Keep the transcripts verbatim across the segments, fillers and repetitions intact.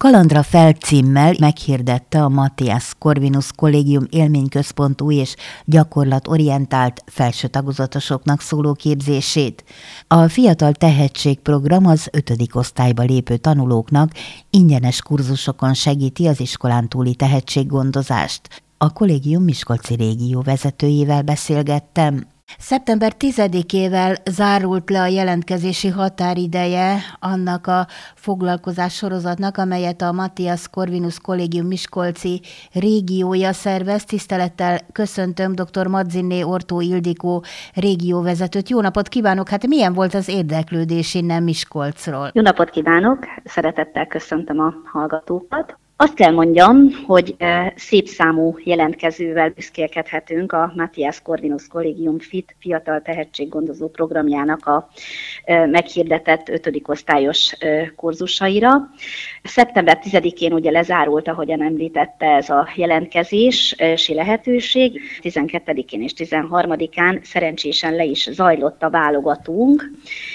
Kalandra fel címmel meghirdette a Matthias Corvinus Kollégium élményközpontú és gyakorlatorientált felső tagozatosoknak szóló képzését. A Fiatal Tehetség program az ötödik osztályba lépő tanulóknak ingyenes kurzusokon segíti az iskolán túli tehetséggondozást. A kollégium miskolci régió vezetőjével beszélgettem. szeptember tizedikével zárult le a jelentkezési határideje annak a foglalkozás sorozatnak, amelyet a Matthias Corvinus Kollégium miskolci régiója szervez. Tisztelettel köszöntöm dr. Madzinné Ortó Ildikó régióvezetőt. Jó napot kívánok! Hát milyen volt az érdeklődés innen Miskolcról? Jó napot kívánok! Szeretettel köszöntöm a hallgatókat! Azt kell mondjam, hogy szép számú jelentkezővel büszkélkedhetünk a Matthias Corvinus Kollégium FIT Fiatal Tehetséggondozó programjának a meghirdetett ötödik osztályos kurzusaira. szeptember tizedikén ugye lezárult, ahogyan említette, ez a jelentkezési lehetőség. tizenkettedikén és tizenharmadikán szerencsésen le is zajlott a válogatónk,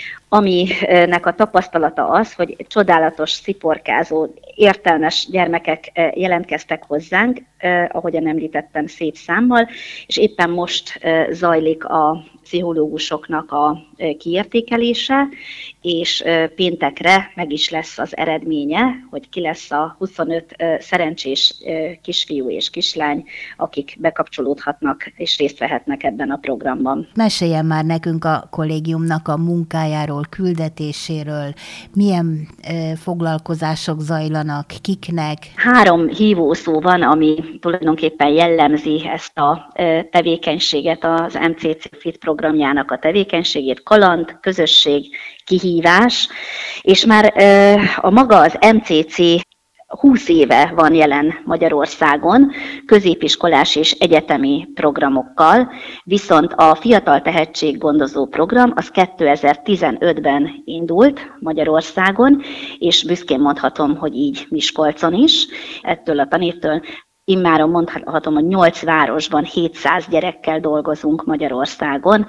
aminek a tapasztalata az, hogy csodálatos, sziporkázó, értelmes gyermekek jelentkeztek hozzánk, ahogyan említettem, szép számmal, és éppen most zajlik a pszichológusoknak a kiértékelése, és péntekre meg is lesz az eredménye, hogy ki lesz a huszonöt szerencsés kisfiú és kislány, akik bekapcsolódhatnak és részt vehetnek ebben a programban. Meséljen már nekünk a kollégiumnak a munkájáról, küldetéséről, milyen foglalkozások zajlanak, kiknek? Három hívószó van, ami tulajdonképpen jellemzi ezt a tevékenységet, az em cé cé FIT programjának a tevékenységét: kaland, közösség, kihívás, és már a maga az em cé cé húsz éve van jelen Magyarországon, középiskolás és egyetemi programokkal, viszont a Fiatal Tehetséggondozó program az kétezer-tizenötben indult Magyarországon, és büszkén mondhatom, hogy így Miskolcon is. Ettől a tanévtől immáron mondhatom, hogy nyolc városban hétszáz gyerekkel dolgozunk Magyarországon,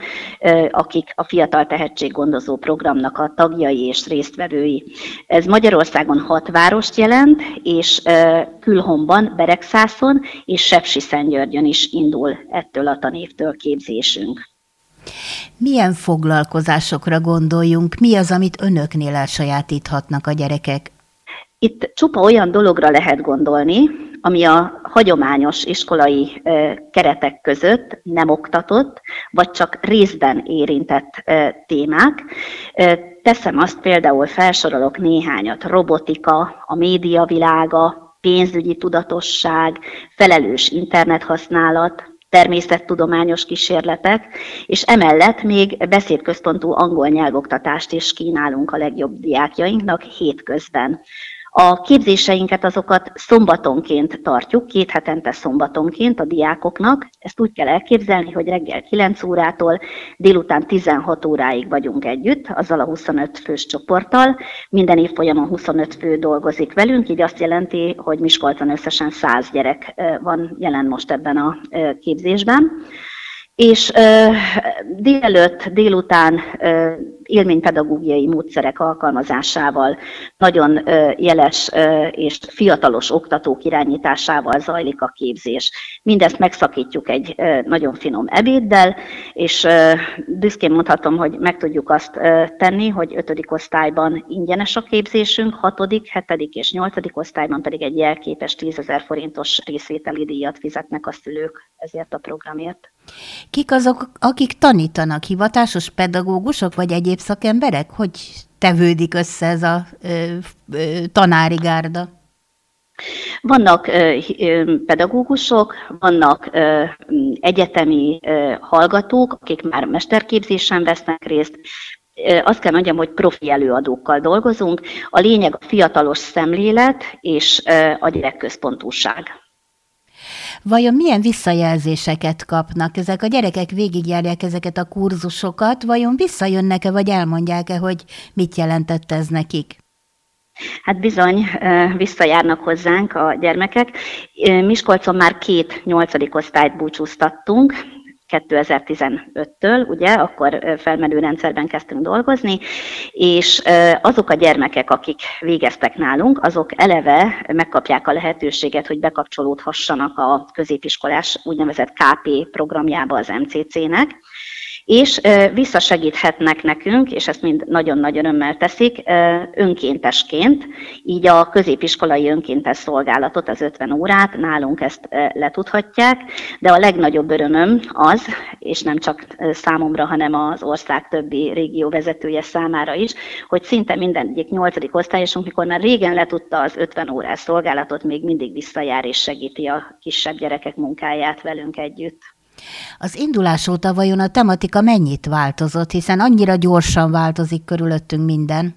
akik a Fiatal Tehetséggondozó programnak a tagjai és résztvevői. Ez Magyarországon hat várost jelent, és Külhonban, Beregszászon és Sepsiszentgyörgyön is indul ettől a tanévtől képzésünk. Milyen foglalkozásokra gondoljunk? Mi az, amit önöknél elsajátíthatnak a gyerekek? Itt csupa olyan dologra lehet gondolni, ami a hagyományos iskolai keretek között nem oktatott, vagy csak részben érintett témák. Teszem azt, például felsorolok néhányat: robotika, a média világa, pénzügyi tudatosság, felelős internethasználat, természettudományos kísérletek, és emellett még beszédközpontú angol nyelvoktatást is kínálunk a legjobb diákjainknak hétközben. A képzéseinket azokat szombatonként tartjuk, két hetente szombatonként a diákoknak. Ezt úgy kell elképzelni, hogy reggel kilenc órától délután tizenhat óráig vagyunk együtt, azzal a huszonöt fős csoporttal. Minden évfolyamon huszonöt fő dolgozik velünk, így azt jelenti, hogy Miskolcon összesen száz gyerek van jelen most ebben a képzésben. És uh, délelőtt, délután uh, élménypedagógiai módszerek alkalmazásával, nagyon uh, jeles uh, és fiatalos oktatók irányításával zajlik a képzés. Mindezt megszakítjuk egy uh, nagyon finom ebéddel, és uh, büszkén mondhatom, hogy meg tudjuk azt uh, tenni, hogy ötödik osztályban ingyenes a képzésünk, hatodik, hetedik és nyolcadik osztályban pedig egy jelképes tízezer forintos részvételi díjat fizetnek a szülők ezért a programért. Kik azok, akik tanítanak? Hivatásos pedagógusok, vagy egyéb szakemberek? Hogy tevődik össze ez a ö, ö, tanári gárda? Vannak ö, ö, pedagógusok, vannak ö, egyetemi ö, hallgatók, akik már mesterképzésen vesznek részt. Azt kell mondjam, hogy profi előadókkal dolgozunk. A lényeg a fiatalos szemlélet és ö, a gyerekközpontúság. Vajon milyen visszajelzéseket kapnak? Ezek a gyerekek végigjárják ezeket a kurzusokat, vajon visszajönnek-e, vagy elmondják-e, hogy mit jelentett ez nekik? Hát bizony, visszajárnak hozzánk a gyermekek. Miskolcon már két nyolcadik osztályt búcsúztattunk, kétezer-tizenöttől, ugye, akkor felmenő rendszerben kezdtünk dolgozni, és azok a gyermekek, akik végeztek nálunk, azok eleve megkapják a lehetőséget, hogy bekapcsolódhassanak a középiskolás úgynevezett ká pé programjába az em cé cé-nek, és visszasegíthetnek nekünk, és ezt mind nagyon nagy örömmel teszik, önkéntesként, így a középiskolai önkéntes szolgálatot, az ötven órát nálunk ezt letudhatják, de a legnagyobb örömöm az, és nem csak számomra, hanem az ország többi régió vezetője számára is, hogy szinte minden egyik nyolcadik osztályosunk, mikor már régen letudta az ötven órás szolgálatot, még mindig visszajár és segíti a kisebb gyerekek munkáját velünk együtt. Az indulás óta vajon a tematika mennyit változott, hiszen annyira gyorsan változik körülöttünk minden?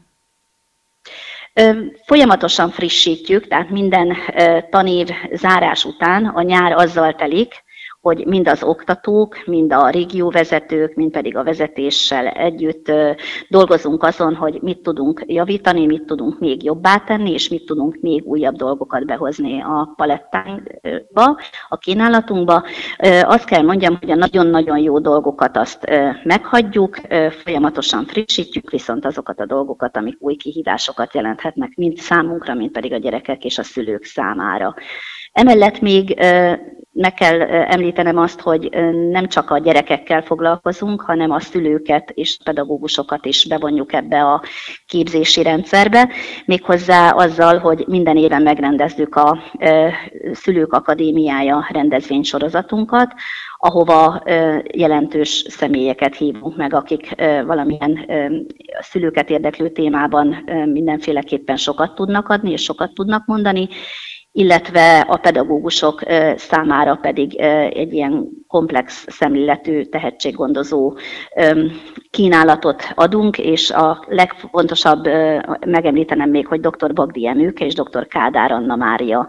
Folyamatosan frissítjük, tehát minden tanév zárás után a nyár azzal telik, hogy mind az oktatók, mind a régióvezetők, mind pedig a vezetéssel együtt dolgozunk azon, hogy mit tudunk javítani, mit tudunk még jobbá tenni, és mit tudunk még újabb dolgokat behozni a palettánkba, a kínálatunkba. Azt kell mondjam, hogy a nagyon-nagyon jó dolgokat azt meghagyjuk, folyamatosan frissítjük, viszont azokat a dolgokat, amik új kihívásokat jelenthetnek, mind számunkra, mind pedig a gyerekek és a szülők számára. Emellett még meg kell említenem azt, hogy nem csak a gyerekekkel foglalkozunk, hanem a szülőket és pedagógusokat is bevonjuk ebbe a képzési rendszerbe, méghozzá azzal, hogy minden éven megrendezzük a Szülők Akadémiája rendezvénysorozatunkat, ahova jelentős személyeket hívunk meg, akik valamilyen szülőket érdeklő témában mindenféleképpen sokat tudnak adni és sokat tudnak mondani, illetve a pedagógusok számára pedig egy ilyen komplex szemléletű tehetséggondozó kínálatot adunk, és a legfontosabb, megemlítenem még, hogy dr. Bagdi Emőke és dr. Kádár Anna Mária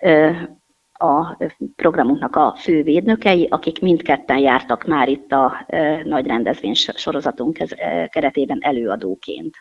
a programunknak a fő védnökei, akik mindketten jártak már itt a nagy rendezvény sorozatunk keretében előadóként.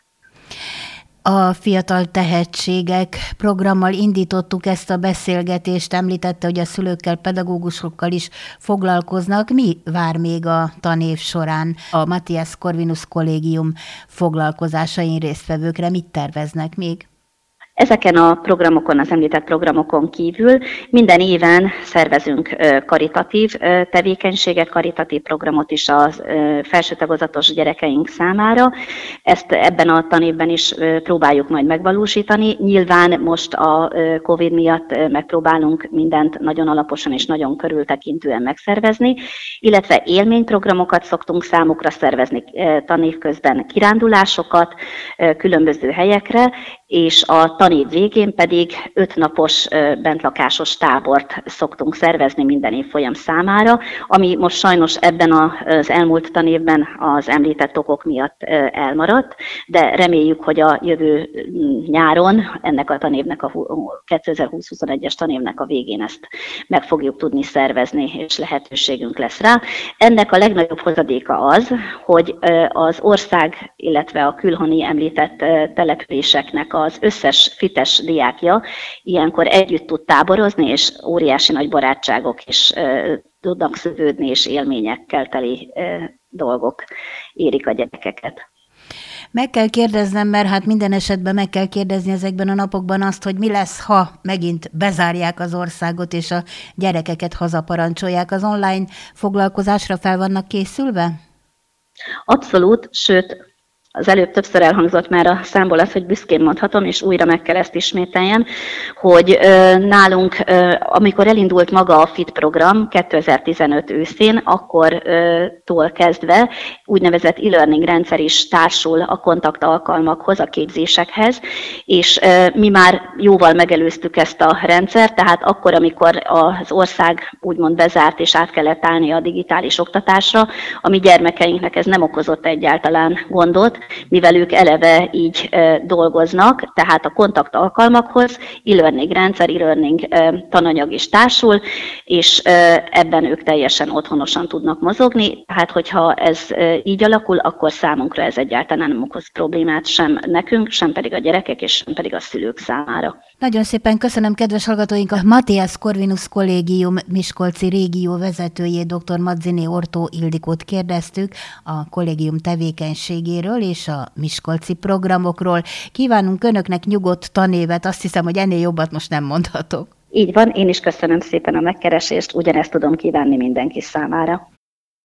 A Fiatal Tehetségek programmal indítottuk ezt a beszélgetést, említette, hogy a szülőkkel, pedagógusokkal is foglalkoznak. Mi vár még a tanév során a Matthias Corvinus Kollégium foglalkozásain résztvevőkre? Mit terveznek még? Ezeken a programokon, az említett programokon kívül minden éven szervezünk karitatív tevékenységet, karitatív programot is a felső tagozatos gyerekeink számára. Ezt ebben a tanévben is próbáljuk majd megvalósítani. Nyilván most a Covid miatt megpróbálunk mindent nagyon alaposan és nagyon körültekintően megszervezni, illetve élményprogramokat szoktunk számukra szervezni tanév közben, kirándulásokat különböző helyekre, és a tanév végén pedig ötnapos bentlakásos tábort szoktunk szervezni minden évfolyam számára, ami most sajnos ebben az elmúlt tanévben az említett okok miatt elmaradt, de reméljük, hogy a jövő nyáron ennek a tanévnek, a kétezer-húsz-huszonegyes tanévnek a végén ezt meg fogjuk tudni szervezni, és lehetőségünk lesz rá. Ennek a legnagyobb hozadéka az, hogy az ország, illetve a külhoni említett településeknek az összes fites diákja ilyenkor együtt tud táborozni, és óriási nagy barátságok is tudnak szövődni, és élményekkel teli dolgok érik a gyerekeket. Meg kell kérdeznem, mert hát minden esetben meg kell kérdezni ezekben a napokban azt, hogy mi lesz, ha megint bezárják az országot, és a gyerekeket hazaparancsolják. Az online foglalkozásra fel vannak készülve? Abszolút, sőt, az előbb többször elhangzott már a számból az, hogy büszkén mondhatom, és újra meg kell ezt ismételjem, hogy nálunk, amikor elindult maga a FIT program kétezer-tizenöt őszén, akkortól kezdve úgynevezett e-learning rendszer is társul a kontaktalkalmakhoz, a képzésekhez, és mi már jóval megelőztük ezt a rendszert, tehát akkor, amikor az ország úgymond bezárt és át kellett állni a digitális oktatásra, a mi gyermekeinknek ez nem okozott egyáltalán gondot, mivel ők eleve így e, dolgoznak, tehát a kontaktalkalmakhoz e-learning rendszer, e-learning e, tananyag is társul, és e, ebben ők teljesen otthonosan tudnak mozogni, tehát hogyha ez e, így alakul, akkor számunkra ez egyáltalán nem okoz problémát sem nekünk, sem pedig a gyerekek, és sem pedig a szülők számára. Nagyon szépen köszönöm, kedves hallgatóink, a Matthias Corvinus Kollégium miskolci régió vezetőjét, dr. Madzini Ortó Ildikót kérdeztük a kollégium tevékenységéről és a miskolci programokról. Kívánunk önöknek nyugodt tanévet, azt hiszem, hogy ennél jobbat most nem mondhatok. Így van, én is köszönöm szépen a megkeresést, ugyanezt tudom kívánni mindenki számára.